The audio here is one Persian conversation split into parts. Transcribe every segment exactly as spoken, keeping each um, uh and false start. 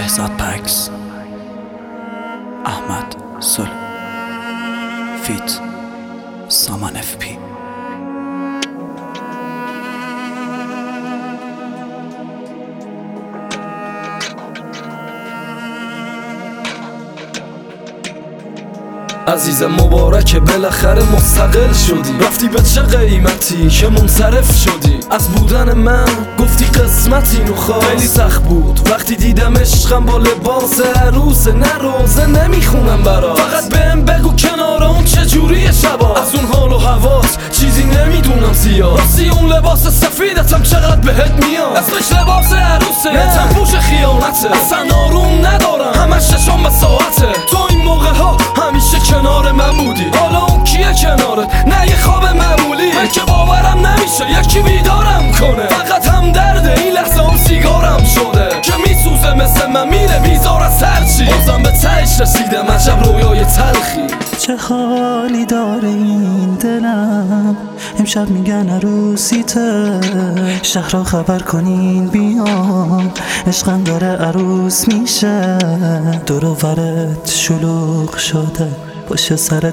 بهزاد پکس، احمد سل، فیت سامان اف پی. عزیزم مبارکه بالاخره مستقل شدی، رفتی به چه قیمتی که منصرف شدی. از بودن من گفتی قسمتی نخواست، خیلی سخت بود وقتی دیدم عشقم با لباس عروس. نه روزه نمیخونم برات، فقط بهم بگو کنار اون چجوری شبا. از اون حال و حواس چیزی نمیدونم زیاد، راستی اون لباس سفیدتم چقدر بهت میاد. اسمش لباس عروسه، نه پوش خیانته. اصلا آروم ندارم، همش ششم به ساعته. تو این موقع ها همیشه کنار من بودی، حالا اون کیه کنارت؟ نه یه خواب معمولی، من که باورم نمیشه یکی بیدارم کنه. فقط هم درده این لحظه اون سیگارم شده که میسوزه مثل من، میره بیزار از هرچی. بازم به تهش رسیدم، عجب رویای تلخی. چه حالی داره این دلم، امشب میگن عروسیته. شهر را خبر کنین بیام، عشقم داره عروس میشه. دور و برت شلوغ شده، پشت سرت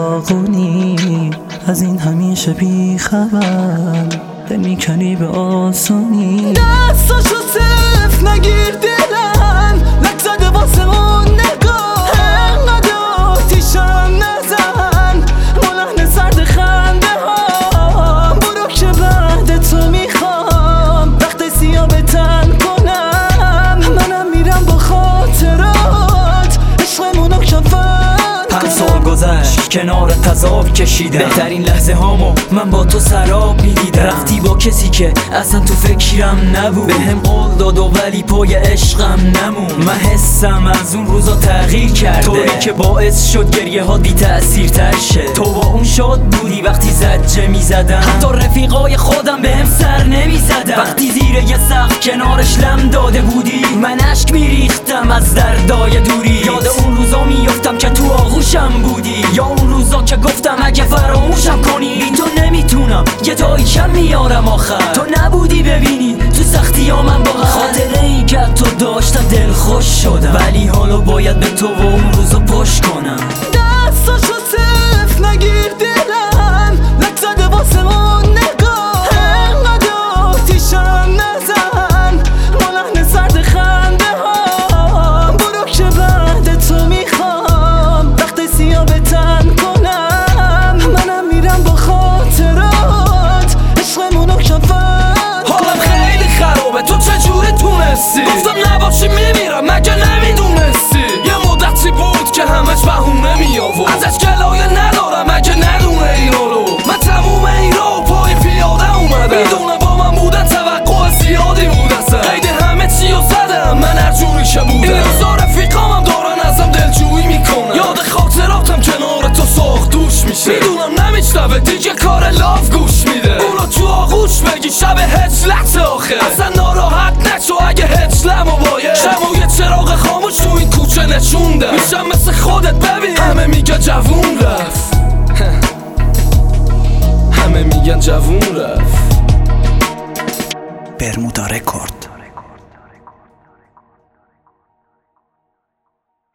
چراغونی. از این همیشه بی خبر، دل میکنی به آسونی. دستاشو صرف نگیر دلم، لک زده واسه اون نگاه. انقدر آتیشم نزن، ملحن سرد خنده ها. برو که بعد تو میخوام وقت سیاه به تن کنم. منم میرم با خاطرات، عشقمونو شفت. پنج سال گذشت کنار تذاب کشیدم، بهترین لحظه هامو من با تو سراب میدیدم. رفتی با کسی که اصلا تو فکرم نبود، بهم قول داد و ولی پای عشقم نمون. من حسم از اون روزا تغییر کرده، طوری که باعث شد گریه ها بی تأثیر تر شه. تو با اون شاد بودی وقتی زجه میزدم، حتی رفیقای خودم بهم سر نمیزدم. وقتی زیر یه سقف کنارش لم داده بودی، من اشک میریختم از دردای دوری. یاد اون روزا میافتم که تو آغوشم بودی، یا اون روزا که گفتم اگه فراموشم کنی. بی تو نمیتونم یه تایی کم میارم آخر، تو نبودی ببینی تو سختی ها من با هر خاطره ای که تو داشتم دل خوش شدم. ولی حالا باید به تو و اون روزا پشت کنم. دستاشو صرف نگیر دلم، لک زده واسه اون نگاه. انقدر آتیشم نزن، ملحن سرد خنده ها. برو که بعد تو میخوام وقت سیاه به تن کنم. منم میرم با خاطرات، عشقمونو شفت. حالم خیلی خرابه، تو چجوری تونستی؟ گفتم نباشی میمیرم مگه نمیدونستی؟ یه مدتی بود که همش بهونه میآورد، ازش گلایه ندارم مگه ندونه اینا رو. من تموم این رو پای پیاده اومدم، میدونم با من بودن توقع زیادی بود. اصلا قید همه چی رو زدم من هر جوری که بودم. این روزا رفیقامم دارن ازم دلجویی میکنن، یاد خاطراتم کنار تو ساخت دوش میشه. میدونم نمیشنوه دیگه کار لاف گوش میده، اونو تو آغوش بگی شب هجلت آخه. اصلا ناراحت نشو اگه هجلمو باید، شمو یه چراغ خاموش تو این کوچه نشوندم. میشم مثل خودت ببین، همه میگن